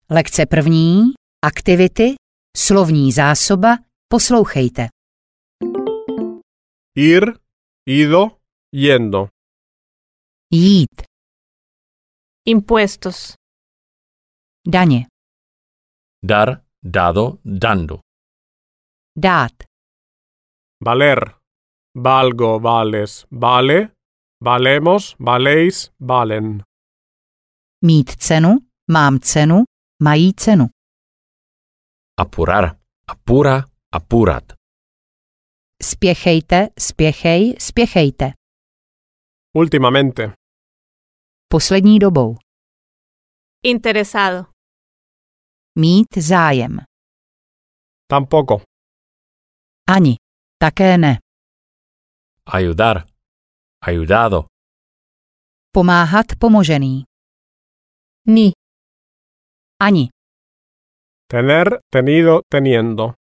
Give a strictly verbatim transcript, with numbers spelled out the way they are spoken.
Lekce první, aktivity, slovní zásoba, poslouchejte. Ir, ido, yendo. Jít, Impuestos. daně, Dar, dado, dando. dát, Valer. Valgo, vales, vale. Valemos, valéis, valen. mít cenu, mám cenu, mají cenu. Apurar, apura, apurat. Spěchejte, spěchej, spěchejte. Últimamente. Poslední dobou. Interesado. Mít zájem. Tampoco. Ani. Také ne. Ayudar, ayudado. Pomáhat pomožený. Ni. Ani. Tener, tenido, teniendo.